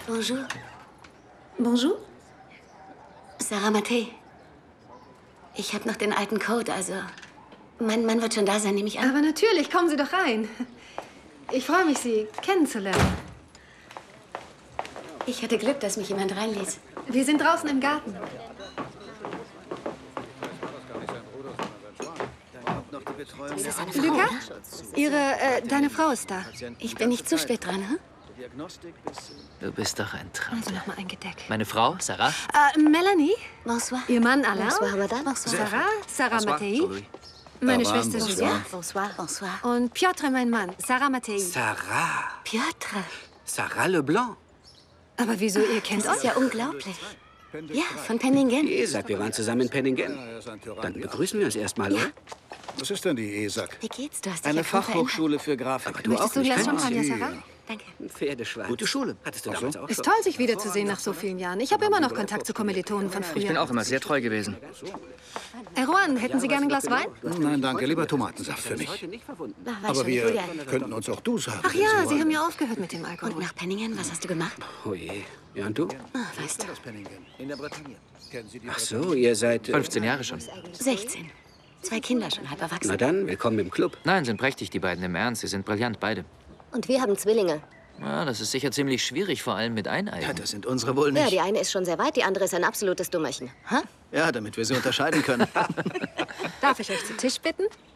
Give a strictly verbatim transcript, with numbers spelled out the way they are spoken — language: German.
Bonjour. Bonjour. Sarah Maté. Ich habe noch den alten Code, also mein Mann wird schon da sein, nehme ich an. Aber natürlich, kommen Sie doch rein. Ich freue mich, Sie kennenzulernen. Ich hatte Glück, dass mich jemand reinließ. Wir sind draußen im Garten. Ist das eine Frau? Luca? Oder? Ihre, äh, deine Frau ist da. Ich bin nicht zu spät dran, hm? Du bist doch ein Traum. Also noch mal ein Gedeck. Meine Frau, Sarah? Äh, Melanie? Bonsoir. Ihr Mann Alain? Bonsoir, madame. Bonsoir. Sarah? Sarah Bonsoir. Mattei? Oui. Meine Bonsoir, Schwester bonsoir. Julia. Bonsoir, bonsoir. Und Piotr, mein Mann. Sarah Mattei. Sarah. Piotr, Sarah Leblanc. Aber wieso, ihr kennt das euch? ist ja unglaublich. Ja, von Penningen. Die ESAG, wir waren zusammen in Penningen. Dann begrüßen wir uns erstmal, oder? Was ist denn die ESAG? Wie geht's? Du hast dich Eine ja kaum Fachhochschule für Grafik. Aber du Möchtest auch du nicht, Glas kein Champagner, Sie. Sarah? Danke. Pferdeschwein. Gute Schule. Hattest du Ach damals so? auch Ist schon? toll, sich wiederzusehen nach so vielen Jahren. Ich habe immer noch Kontakt zu Kommilitonen von früher. Ich bin auch immer sehr treu gewesen. Erwan, hätten Sie gerne ein Glas Wein? Nein, danke, lieber Tomatensaft für mich. Heute nicht verwunden. Ach, weiß Aber schon, wir Julia. könnten uns auch du sagen. Ach wenn ja, Sie Sie wollen. haben ja aufgehört mit dem Und Alkohol. nach Penningen, was hast du gemacht? Oh je. Ja, und du? Ah, weißt du, In der Bretagne. Kennen Sie die Ach so, ihr seid... äh, fünfzehn Jahre schon. sechzehn. Zwei Kinder schon halb Na erwachsen. dann, willkommen im Club. Nein, sind prächtig, die beiden. Im Ernst, sie sind brillant, beide. Und wir haben Zwillinge. Ja, das ist sicher ziemlich schwierig, vor allem mit Ja, Eineigen. das sind unsere wohl Ja, nicht. die eine ist schon sehr weit, die andere ist ein absolutes Dummerchen. Ha? Ja, damit wir sie unterscheiden können. Darf ich euch zu Tisch bitten?